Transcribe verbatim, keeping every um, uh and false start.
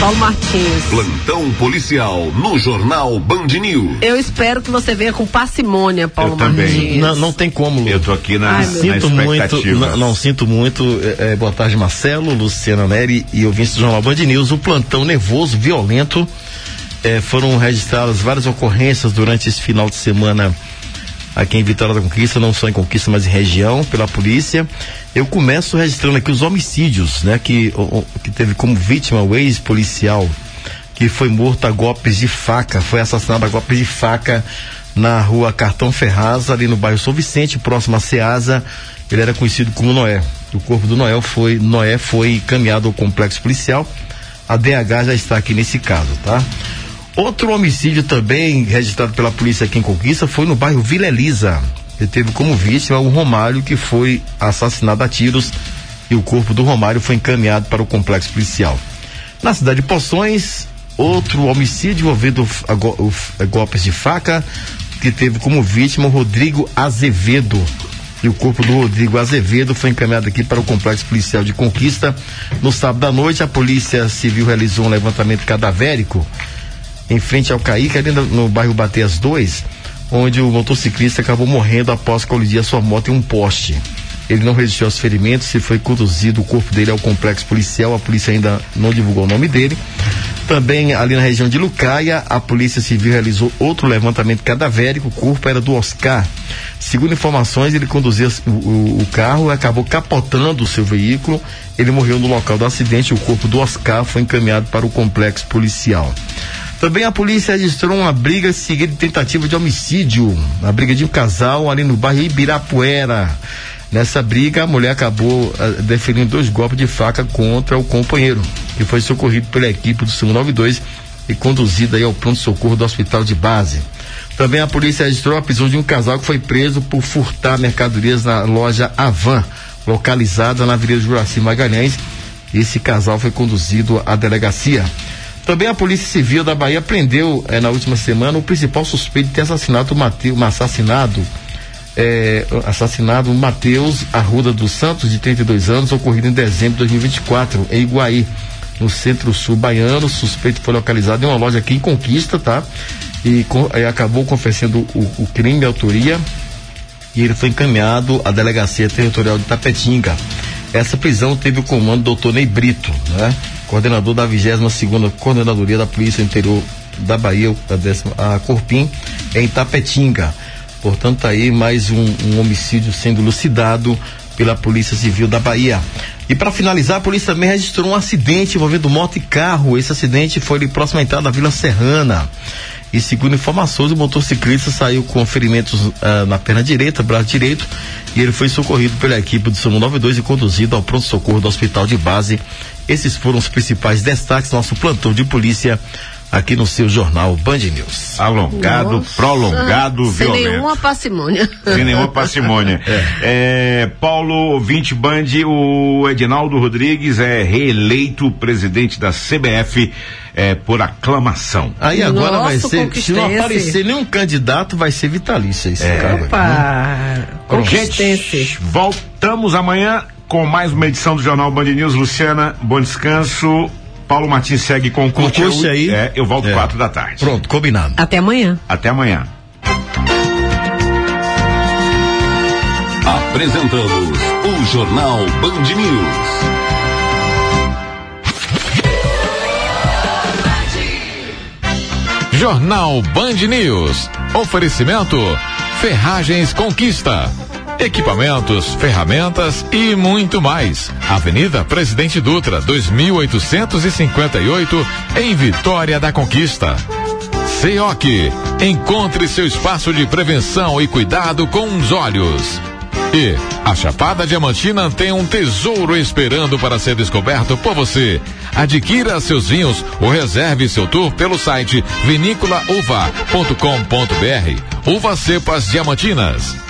Paulo Martins. Plantão policial no Jornal Band News. Eu espero que você venha com parcimônia, Paulo Eu também. Martins. Não, não tem como, Lu. Eu tô aqui na, Ai, na sinto muito, não, não sinto muito. É, boa tarde, Marcelo, Luciana Neri e ouvintes do Jornal Band News. O plantão nervoso, violento. É, foram registradas várias ocorrências durante esse final de semana aqui em Vitória da Conquista, não só em Conquista, mas em região, pela polícia. Eu começo registrando aqui os homicídios, né? Que, o, que teve como vítima o ex-policial que foi morto a golpes de faca, foi assassinado a golpes de faca na rua Cartão Ferraz, ali no bairro São Vicente, próximo a Ceasa. Ele era conhecido como Noé. O corpo do Noé foi, Noé foi encaminhado ao complexo policial. A D H já está aqui nesse caso, tá? Outro homicídio também registrado pela polícia aqui em Conquista foi no bairro Vila Elisa. Ele teve como vítima o Romário, que foi assassinado a tiros, e o corpo do Romário foi encaminhado para o complexo policial. Na cidade de Poções, outro homicídio envolvendo a go- a golpes de faca, que teve como vítima o Rodrigo Azevedo. E o corpo do Rodrigo Azevedo foi encaminhado aqui para o complexo policial de Conquista. No sábado à noite, a Polícia Civil realizou um levantamento cadavérico em frente ao Caíque, ali no, no bairro Bateias dois, onde o motociclista acabou morrendo após colidir a sua moto em um poste. Ele não resistiu aos ferimentos e foi conduzido o corpo dele ao complexo policial. A polícia ainda não divulgou o nome dele. Também ali na região de Lucaia, a Polícia Civil realizou outro levantamento cadavérico. O corpo era do Oscar. Segundo informações, ele conduzia o, o, o carro e acabou capotando o seu veículo. Ele morreu no local do acidente. O corpo do Oscar foi encaminhado para o complexo policial. Também a polícia registrou uma briga seguida de tentativa de homicídio, a briga de um casal ali no bairro Ibirapuera. Nessa briga, a mulher acabou uh, deferindo dois golpes de faca contra o companheiro, que foi socorrido pela equipe do SAMU noventa e dois e conduzido aí ao pronto-socorro do hospital de base. Também a polícia registrou a prisão de um casal que foi preso por furtar mercadorias na loja Avan, localizada na Avenida Juraci Magalhães. Esse casal foi conduzido à delegacia. Também a Polícia Civil da Bahia prendeu eh, na última semana o principal suspeito de ter assassinado o Mateus, um assassinado, eh, assassinado o Mateus Arruda dos Santos, de trinta e dois anos, ocorrido em dezembro de dois mil e vinte e quatro, em Iguaí, no centro-sul baiano. O suspeito foi localizado em uma loja aqui em Conquista, tá? E, com, e acabou confessando o, o crime de autoria, e ele foi encaminhado à Delegacia Territorial de Tapetinga. Essa prisão teve o comando do doutor Ney Brito, né? Coordenador da vigésima segunda Coordenadoria da Polícia Interior da Bahia, a, décima, a Corpim, em Tapetinga. Portanto, aí mais um, um homicídio sendo elucidado pela Polícia Civil da Bahia. E para finalizar, a polícia também registrou um acidente envolvendo moto e carro. Esse acidente foi ali próximo à entrada da Vila Serrana. E segundo informações, o motociclista saiu com ferimentos uh, na perna direita, braço direito, e ele foi socorrido pela equipe do SAMU noventa e dois e conduzido ao pronto-socorro do hospital de base. Esses foram os principais destaques do nosso plantão de polícia aqui no seu jornal Band News. Alongado, Nossa. prolongado, Sem violento. Sem nenhuma parcimônia. Sem nenhuma parcimônia. é. É, Paulo, vinte Band, o Edinaldo Rodrigues é reeleito presidente da C B F é, por aclamação. Aí agora Nossa, vai ser, se não aparecer nenhum candidato, vai ser vitalício esse é. cara. Opa, gente, voltamos amanhã com mais uma edição do Jornal Band News. Luciana, bom descanso. Paulo Martins segue com o concurso aí. É, eu volto é. quatro da tarde. Pronto, combinado. Até amanhã. Até amanhã. Apresentamos o Jornal Band News. Jornal Band News. Oferecimento Ferragens Conquista. Equipamentos, ferramentas e muito mais. Avenida Presidente Dutra, dois mil oitocentos e cinquenta e oito, em Vitória da Conquista. C O C. Encontre seu espaço de prevenção e cuidado com os olhos. E a Chapada Diamantina tem um tesouro esperando para ser descoberto por você. Adquira seus vinhos ou reserve seu tour pelo site vinícola uva ponto com ponto br. Uva Cepas Diamantinas.